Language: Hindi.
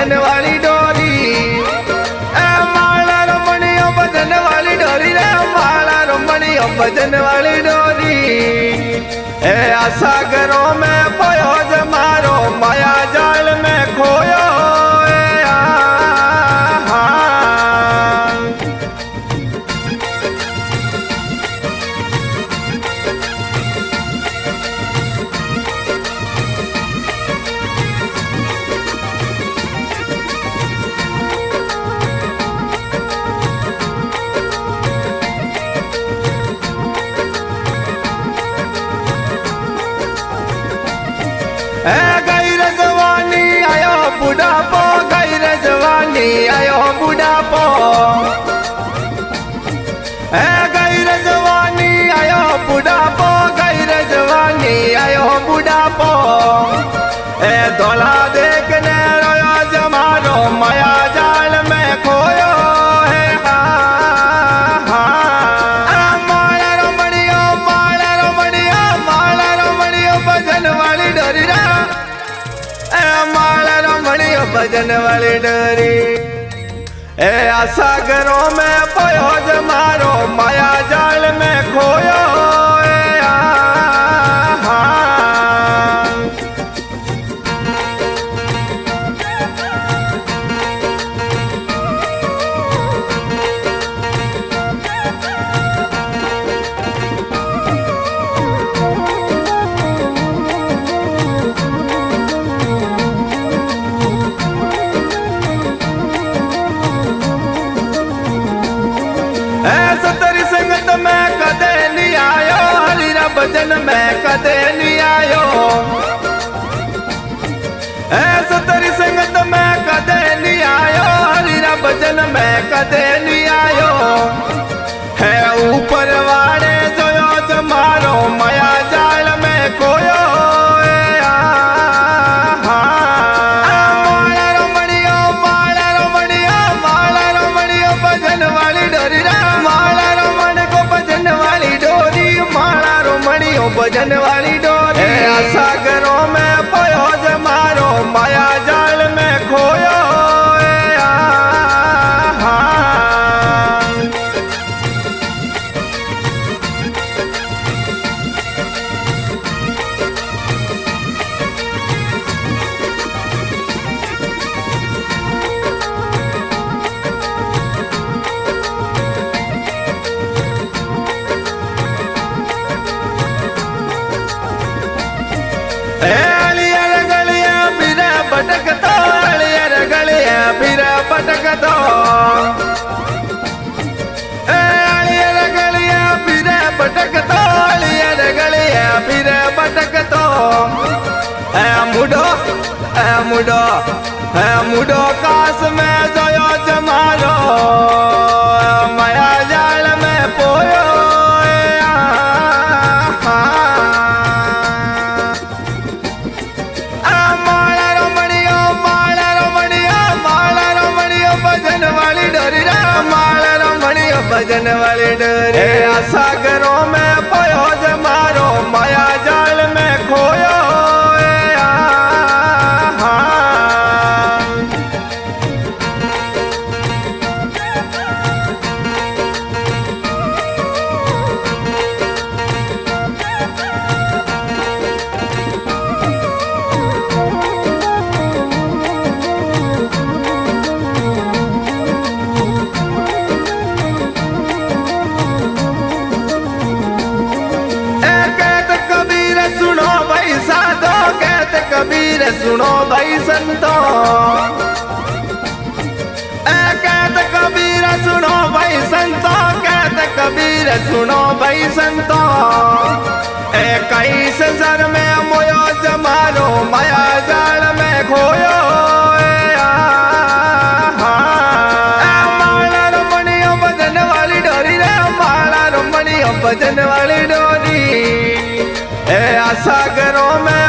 भजन वाली डोरी। ए माला रमणियो भजन वाली डोरी रे, माला रमणियो भजन वाली डोरी। ए सागरों में पोयो जमारो, माया जाल में खोयो। गई रजवानी आयो बुढ़ापो, गई रजवानी आयो बुढ़ापो। गई रजवानी आयो बुढ़ापो, गई रजवानी आयो बुढ़ापो। धोला देखने रोयो जमारो, माया जाल में खोयो है। माला रमणियो, माला रमणियो, माला रमणियो भजन वाली डोरी रे। माला रमणियो भजन वाली डोरी। सागरों में पोयो जमारो, माया जाल में खोयो। सतरी संगत में कदे नहीं आयो, हरिरा भजन में कदे नहीं आयो। सतरी संगत में कदे नहीं आयो, हरिरा भजन में कदे नहीं आयो। है ऊपर वाले जोयो जमारो, माया जाल में खोयो। माला रमणियो, माला रमणियो, माला रमणियो भजन वाली डोरी रे। माला रमण को भजन वाली डोरी, माला रमणियो भजन वाली डोरी। सागरों में पोयो जमारो, माया जाल में खोयो। अलियर गलिया बिरा भटकतो, अलियर गलिया बिरा भटकतो। अलियर गलिया बिरा भटकतो, अलियर गलिया बिरा भटकतो। मुडो मुडो मुडो कास में जोयो जमारो, माया जाल में पोयो। माला रमणियो, माला रमणियो, माला रमणियो भजन वाली डोरी रे। माला रमणियो भजन वाली डोरी। सागरों में पोयो जमारो, माया जाल में खोयो। कबीर सुनो भाई संतो, कहत कबीर सुनो भाई संतो, कहत कबीर सुनो भाई संतो। कई संसार में मोयो जमारो, माया जाल में खोयो। माला रमणियो भजन वाली डोरी रे, माला रमणियो भजन वाली डोरी। सागरों में